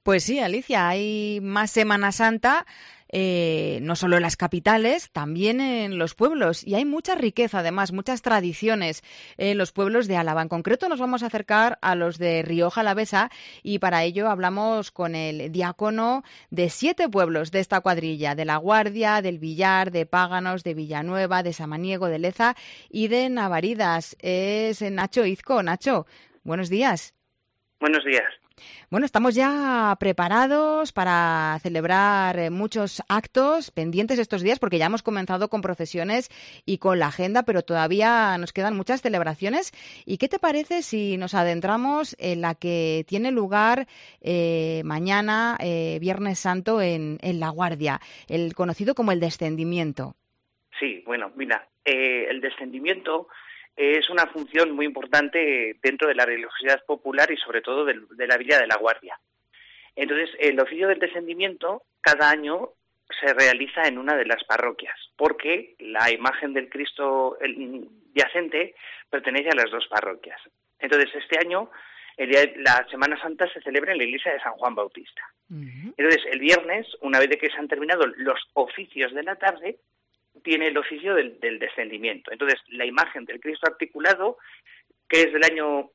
Pues sí, Alicia, hay más Semana Santa, no solo en las capitales, también en los pueblos. Y hay mucha riqueza, además, muchas tradiciones en los pueblos de Álava. En concreto nos vamos a acercar a los de Rioja Alavesa y para ello hablamos con el diácono de 7 pueblos de esta cuadrilla, de La Guardia, del Villar, de Páganos, de Villanueva, de Samaniego, de Leza y de Navaridas. Es Nacho Izco. Nacho, buenos días. Buenos días. Bueno, estamos ya preparados para celebrar muchos actos pendientes estos días porque ya hemos comenzado con procesiones y con la agenda, pero todavía nos quedan muchas celebraciones. ¿Y qué te parece si nos adentramos en la que tiene lugar mañana, Viernes Santo, en La Guardia, el conocido como el Descendimiento? Sí, bueno, mira, el descendimiento es una función muy importante dentro de la religiosidad popular y sobre todo de la Villa de La Guardia. Entonces, el oficio del descendimiento cada año se realiza en una de las parroquias, porque la imagen del Cristo yacente pertenece a las 2 parroquias. Entonces, este año, la Semana Santa se celebra en la iglesia de San Juan Bautista. Uh-huh. Entonces, el viernes, una vez de que se han terminado los oficios de la tarde, tiene el oficio del descendimiento. Entonces, la imagen del Cristo articulado, que es del año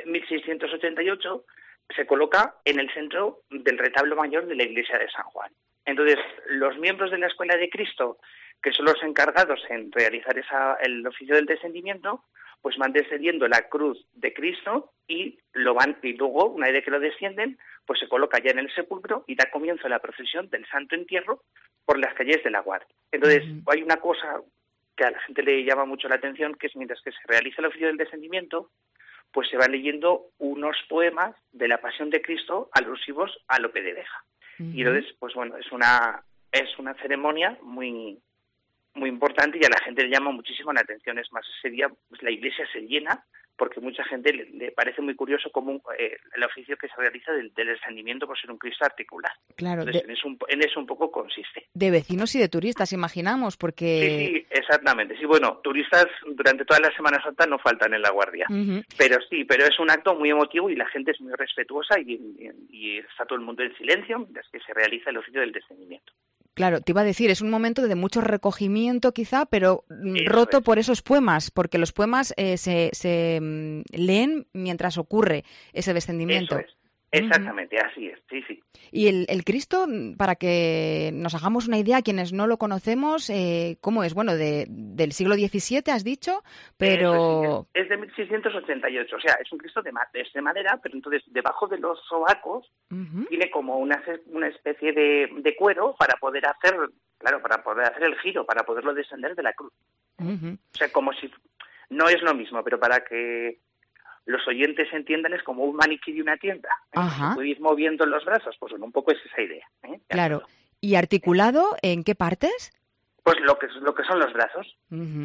1688, se coloca en el centro del retablo mayor de la iglesia de San Juan. Entonces, los miembros de la Escuela de Cristo, que son los encargados en realizar el oficio del descendimiento, pues van descendiendo la cruz de Cristo y luego, una vez que lo descienden, pues se coloca ya en el sepulcro y da comienzo a la procesión del Santo Entierro por las calles de La Guardia. Entonces, hay una cosa que a la gente le llama mucho la atención, que es mientras que se realiza el oficio del descendimiento, pues se van leyendo unos poemas de la Pasión de Cristo alusivos a Lope de Vega. Y entonces, pues bueno, es una ceremonia muy importante y a la gente le llama muchísimo la atención. Es más, ese día pues, la iglesia se llena porque mucha gente le parece muy curioso cómo el oficio que se realiza del descendimiento por ser un Cristo articulado. Claro, entonces, en eso un poco consiste. De vecinos y de turistas, imaginamos, porque... Sí, exactamente. Sí, bueno, turistas durante toda la Semana Santa no faltan en La Guardia. Pero es un acto muy emotivo y la gente es muy respetuosa y está todo el mundo en silencio mientras que se realiza el oficio del descendimiento. Claro, te iba a decir, es un momento de mucho recogimiento quizá, pero roto por esos poemas, porque los poemas se leen mientras ocurre ese descendimiento. Eso es. Exactamente, así es, sí. Y el Cristo, para que nos hagamos una idea, quienes no lo conocemos, ¿cómo es? Bueno, del siglo XVII has dicho, pero... Es de 1688, o sea, es un Cristo de madera, pero entonces debajo de los sobacos tiene como una especie de cuero para poder hacer el giro, para poderlo descender de la cruz. O sea, como si... No es lo mismo, pero para que los oyentes entiendan, es como un maniquí de una tienda. Si puedes moviendo los brazos, pues bueno, un poco es esa idea. Claro. ¿Y articulado en qué partes? Pues lo que son los brazos.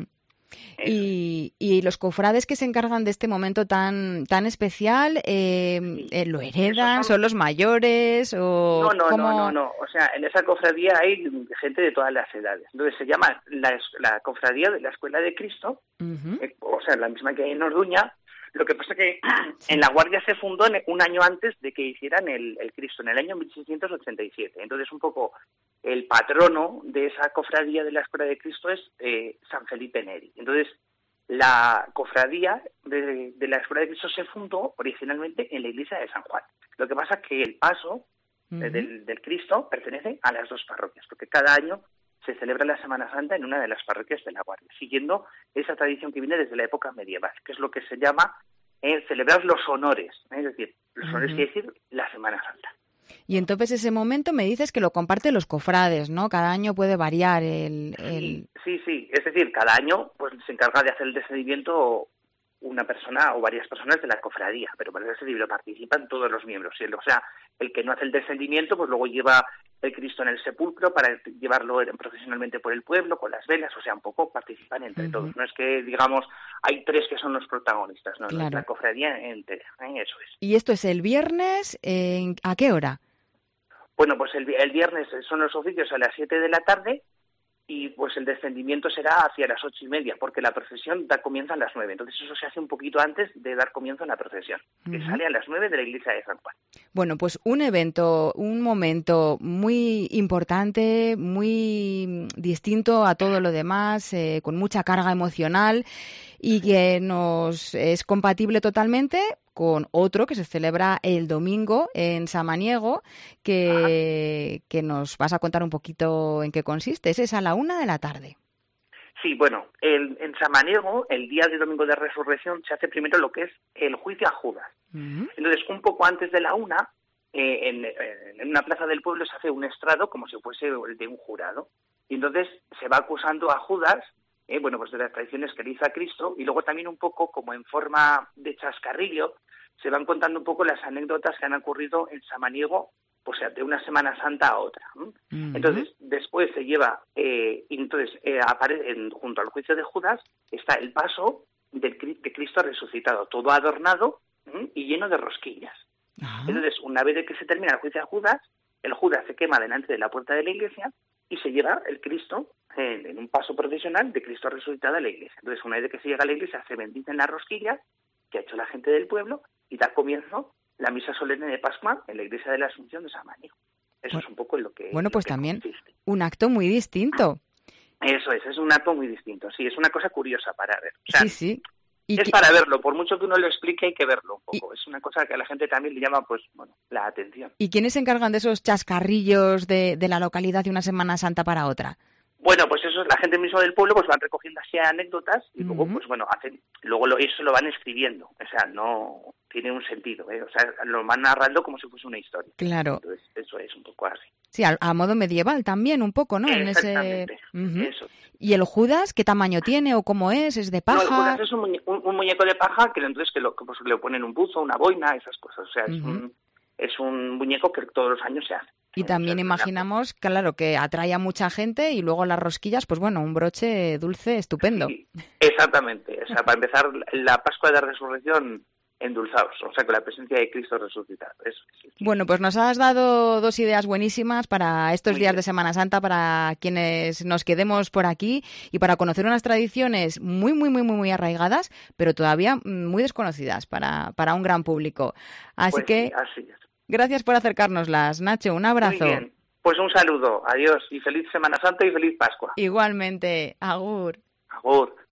Y los cofrades que se encargan de este momento tan especial, ¿lo heredan? ¿Son los mayores? O No. O sea, en esa cofradía hay gente de todas las edades. Entonces se llama la cofradía de la Escuela de Cristo, o sea, la misma que hay en Orduña. Lo que pasa es que en La Guardia se fundó un año antes de que hicieran el Cristo, en el año 1687. Entonces, un poco el patrono de esa cofradía de la Escuela de Cristo es San Felipe Neri. Entonces, la cofradía de la Escuela de Cristo se fundó originalmente en la iglesia de San Juan. Lo que pasa es que el paso del Cristo pertenece a las 2 parroquias, porque cada año se celebra la Semana Santa en una de las parroquias de La Guardia, siguiendo esa tradición que viene desde la época medieval, que es lo que se llama celebrar los honores, es decir, los honores quiere decir la Semana Santa. Y entonces ese momento me dices que lo comparten los cofrades, ¿no? Cada año puede variar Sí, es decir, cada año pues se encarga de hacer el descendimiento una persona o varias personas de la cofradía, pero para ese libro participan todos los miembros. O sea, el que no hace el descendimiento, pues luego lleva el Cristo en el sepulcro para llevarlo procesionalmente por el pueblo, con las velas, o sea, un poco participan entre todos. No es que, digamos, hay 3 que son los protagonistas, no, claro. La cofradía entera, eso es. ¿Y esto es el viernes? ¿A qué hora? Bueno, pues el viernes son los oficios a las 7 de la tarde y pues el descendimiento será hacia las 8:30, porque la procesión comienza a las 9. Entonces eso se hace un poquito antes de dar comienzo a la procesión, que sale a las 9 de la iglesia de San Juan. Bueno, pues un evento, un momento muy importante, muy distinto a todo lo demás, con mucha carga emocional y que nos es compatible totalmente con otro que se celebra el domingo en Samaniego, que nos vas a contar un poquito en qué consiste. Ese es a la 1 de la tarde. Sí, bueno, en Samaniego, el día de Domingo de Resurrección, se hace primero lo que es el juicio a Judas. Entonces, un poco antes de la 1, en una plaza del pueblo se hace un estrado como si fuese el de un jurado. Y entonces se va acusando a Judas, pues de las traiciones que le hizo a Cristo, y luego también un poco como en forma de chascarrillo, se van contando un poco las anécdotas que han ocurrido en Samaniego, o sea, de una Semana Santa a otra. Entonces, después se lleva, aparece junto al juicio de Judas, está el paso de Cristo resucitado, todo adornado y lleno de rosquillas. Entonces, una vez de que se termina el juicio de Judas, el Judas se quema delante de la puerta de la iglesia y se lleva el Cristo en un paso procesional de Cristo resucitado a la iglesia. Entonces, una vez de que se llega a la iglesia, se bendicen las rosquillas que ha hecho la gente del pueblo y da comienzo la misa solemne de Pascua en la iglesia de la Asunción de Samaniego. Eso es un poco en lo que Bueno, pues que también consiste. Un acto muy distinto. Eso es un acto muy distinto. Sí, es una cosa curiosa para ver. O sea, Sí. Es para verlo, por mucho que uno lo explique hay que verlo un poco. Es una cosa que a la gente también le llama, la atención. ¿Y quiénes se encargan de esos chascarrillos de la localidad de una Semana Santa para otra? Bueno, pues eso, la gente misma del pueblo pues van recogiendo así anécdotas y luego eso lo van escribiendo. O sea, no tiene un sentido, o sea, lo van narrando como si fuese una historia. Claro. Entonces, eso es un poco así. Sí, a modo medieval también un poco, ¿no? Exactamente, eso. ¿Y el Judas qué tamaño tiene o cómo es? ¿Es de paja? No, el Judas es un muñeco de paja que entonces le ponen un buzo, una boina, esas cosas. O sea, es un muñeco que todos los años se hace. Y también imaginamos, claro, que atrae a mucha gente y luego las rosquillas, pues bueno, un broche dulce estupendo. Sí, exactamente. O sea, para empezar, la Pascua de Resurrección endulzados, o sea, con la presencia de Cristo resucitado. Eso, sí. Bueno, pues nos has dado dos ideas buenísimas para estos Muy días bien. de Semana Santa, para quienes nos quedemos por aquí y para conocer unas tradiciones muy, muy, muy, muy, muy arraigadas, pero todavía muy desconocidas para un gran público. Así Pues que sí, así es. Gracias por acercárnoslas, Nacho. Un abrazo. Muy bien. Pues un saludo. Adiós y feliz Semana Santa y feliz Pascua. Igualmente. Agur. Agur.